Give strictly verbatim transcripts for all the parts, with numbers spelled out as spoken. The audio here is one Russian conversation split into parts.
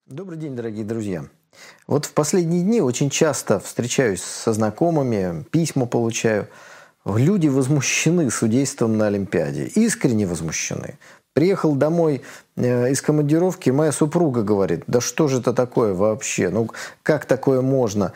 Добрый день, дорогие друзья. Вот в последние дни очень часто встречаюсь со знакомыми, письма получаю. Люди возмущены судейством на Олимпиаде, искренне возмущены. Приехал домой э, из командировки, моя супруга говорит: да что же это такое вообще? Ну как такое можно?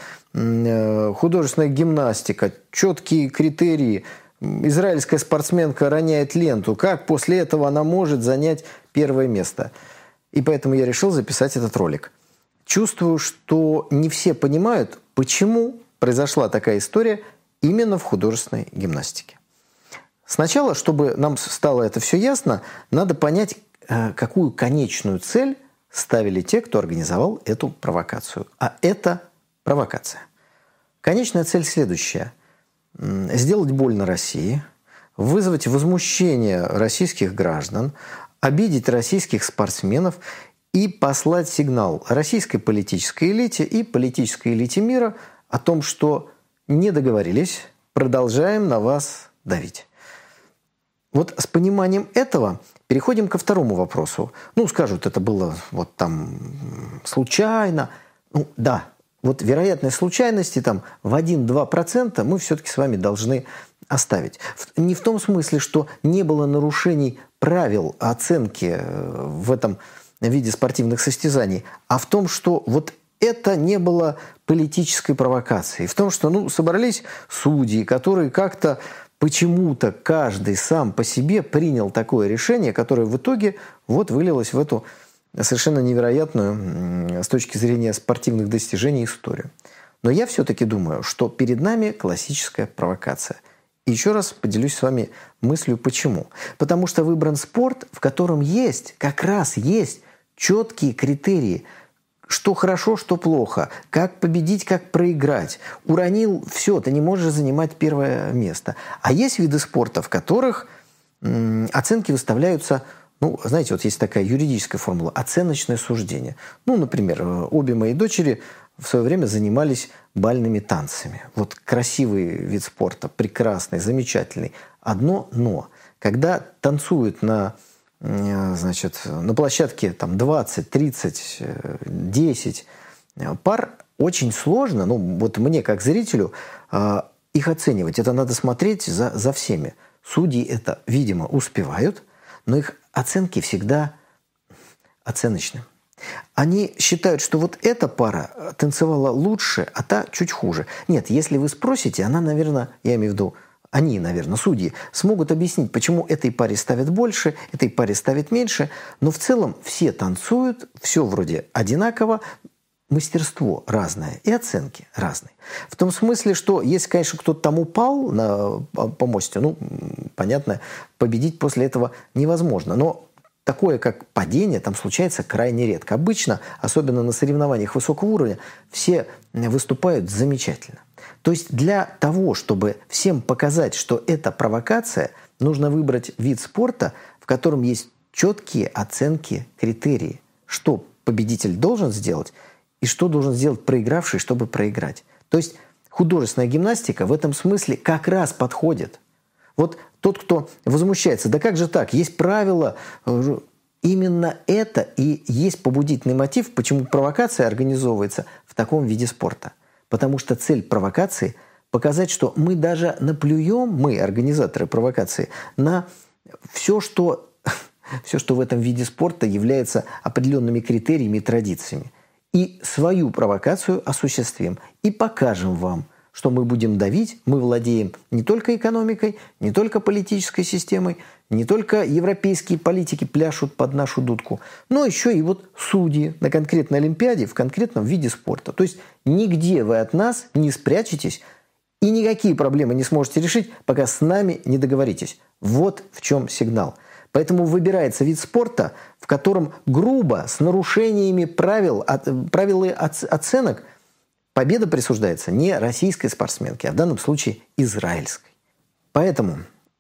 Э, художественная гимнастика, четкие критерии. Израильская спортсменка роняет ленту. Как после этого она может занять первое место? И поэтому я решил записать этот ролик. Чувствую, что не все понимают, почему произошла такая история именно в художественной гимнастике. Сначала, чтобы нам стало это все ясно, надо понять, какую конечную цель ставили те, кто организовал эту провокацию. А это провокация. Конечная цель следующая. Сделать больно России, вызвать возмущение российских граждан, обидеть российских спортсменов и послать сигнал российской политической элите и политической элите мира о том, что не договорились, продолжаем на вас давить. Вот с пониманием этого переходим ко второму вопросу. Ну, скажут, это было вот там случайно. Ну, да, вот вероятность случайности там в один-два процента мы все-таки с вами должны оставить. Не в том смысле, что не было нарушений правил оценки в этом виде спортивных состязаний, а в том, что вот это не было политической провокацией. В том, что ну, собрались судьи, которые как-то почему-то каждый сам по себе принял такое решение, которое в итоге вот вылилось в эту совершенно невероятную с точки зрения спортивных достижений историю. Но я все-таки думаю, что перед нами классическая провокация. И еще раз поделюсь с вами мыслью, почему. Потому что выбран спорт, в котором есть, как раз есть четкие критерии, что хорошо, что плохо, как победить, как проиграть. Уронил – все, ты не можешь занимать первое место. А есть виды спорта, в которых м, оценки выставляются, ну, знаете, вот есть такая юридическая формула – оценочное суждение. Ну, например, обе мои дочери в свое время занимались бальными танцами. Вот красивый вид спорта, прекрасный, замечательный. Одно «но». Когда танцуют на, значит, на площадке там, двадцать, тридцать, десять пар, очень сложно, ну вот мне как зрителю, их оценивать. Это надо смотреть за, за всеми. Судьи это, видимо, успевают, но их оценки всегда оценочны. Они считают, что вот эта пара танцевала лучше, а та чуть хуже. Нет, если вы спросите, она, наверное, я имею в виду, они, наверное, судьи, смогут объяснить, почему этой паре ставят больше, этой паре ставят меньше. Но в целом все танцуют, все вроде одинаково, мастерство разное и оценки разные. В том смысле, что если, конечно, кто-то там упал на помосте, ну, понятно, победить после этого невозможно. Но такое, как падение, там случается крайне редко. Обычно, особенно на соревнованиях высокого уровня, все выступают замечательно. То есть для того, чтобы всем показать, что это провокация, нужно выбрать вид спорта, в котором есть четкие оценки, критерии. Что победитель должен сделать и что должен сделать проигравший, чтобы проиграть. То есть художественная гимнастика в этом смысле как раз подходит. Вот тот, кто возмущается, да как же так, есть правила, именно это и есть побудительный мотив, почему провокация организовывается в таком виде спорта. Потому что цель провокации – показать, что мы даже наплюем, мы, организаторы провокации, на все, что, все, что в этом виде спорта является определенными критериями и традициями. И свою провокацию осуществим, и покажем вам, что мы будем давить, мы владеем не только экономикой, не только политической системой, не только европейские политики пляшут под нашу дудку, но еще и вот судьи на конкретной Олимпиаде в конкретном виде спорта. То есть нигде вы от нас не спрячетесь и никакие проблемы не сможете решить, пока с нами не договоритесь. Вот в чем сигнал. Поэтому выбирается вид спорта, в котором грубо, с нарушениями правил, правил оценок, победа присуждается не российской спортсменке, а в данном случае израильской. Поэтому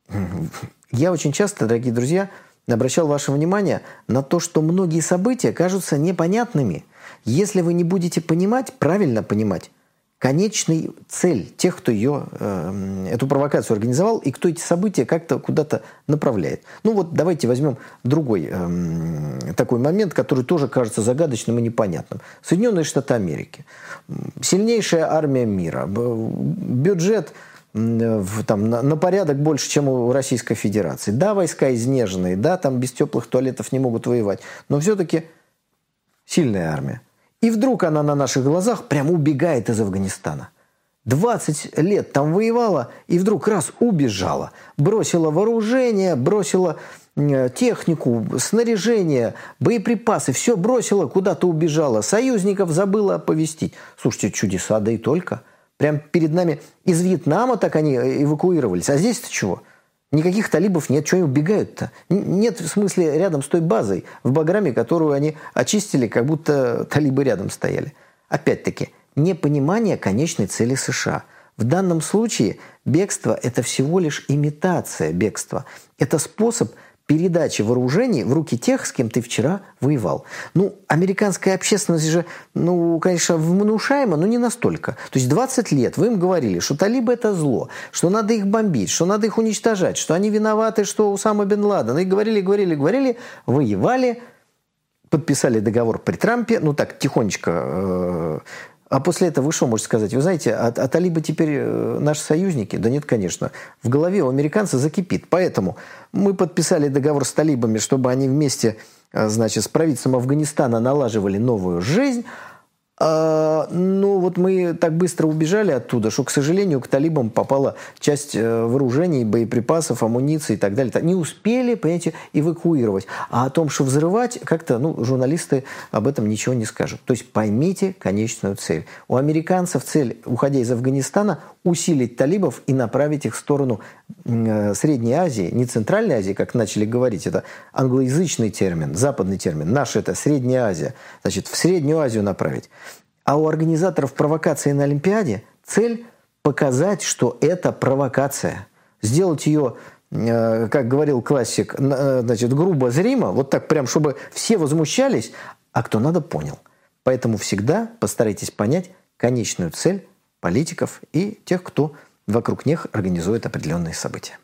я очень часто, дорогие друзья, обращал ваше внимание на то, что многие события кажутся непонятными. Если вы не будете понимать, правильно понимать, конечная цель тех, кто ее, э, эту провокацию организовал и кто эти события как-то куда-то направляет. Ну вот давайте возьмем другой э, такой момент, который тоже кажется загадочным и непонятным. Соединенные Штаты Америки. Сильнейшая армия мира. Бюджет в, там, на, на порядок больше, чем у Российской Федерации. Да, войска изнеженные, да, там без теплых туалетов не могут воевать, но все-таки сильная армия. И вдруг она на наших глазах прямо убегает из Афганистана. двадцать лет там воевала, и вдруг раз убежала. Бросила вооружение, бросила технику, снаряжение, боеприпасы. Все бросила, куда-то убежала. Союзников забыла оповестить. Слушайте, чудеса, да и только. Прямо перед нами из Вьетнама так они эвакуировались. А здесь-то чего? Никаких талибов нет. Чего они убегают-то? Нет, в смысле, рядом с той базой в Баграме, которую они очистили, как будто талибы рядом стояли. Опять-таки, непонимание конечной цели США. В данном случае бегство – это всего лишь имитация бегства. Это способ передачи вооружений в руки тех, с кем ты вчера воевал. Ну, американская общественность же, ну, конечно, внушаема, но не настолько. То есть двадцать лет вы им говорили, что талибы – это зло, что надо их бомбить, что надо их уничтожать, что они виноваты, что Усама бен Ладен. И говорили, говорили, говорили, воевали, подписали договор при Трампе, ну так, тихонечко. Э- А после этого вы что можете сказать? Вы знаете, а, а талибы теперь наши союзники? Да нет, конечно. В голове у американца закипит. Поэтому мы подписали договор с талибами, чтобы они вместе, значит, с правительством Афганистана налаживали новую жизнь. А, ну, вот мы так быстро убежали оттуда, что, к сожалению, к талибам попала часть вооружений, боеприпасов, амуниции и так далее. Не успели, понимаете, эвакуировать. А о том, что взрывать, как-то, ну, журналисты об этом ничего не скажут. То есть поймите конечную цель. У американцев цель, уходя из Афганистана, усилить талибов и направить их в сторону Средней Азии, не Центральной Азии, как начали говорить, это англоязычный термин, западный термин. Наш это Средняя Азия. Значит, в Среднюю Азию направить. А у организаторов провокации на Олимпиаде цель показать, что это провокация. Сделать ее, как говорил классик, значит, грубо зримо, вот так прям, чтобы все возмущались, а кто надо, понял. Поэтому всегда постарайтесь понять конечную цель политиков и тех, кто вокруг них организует определенные события.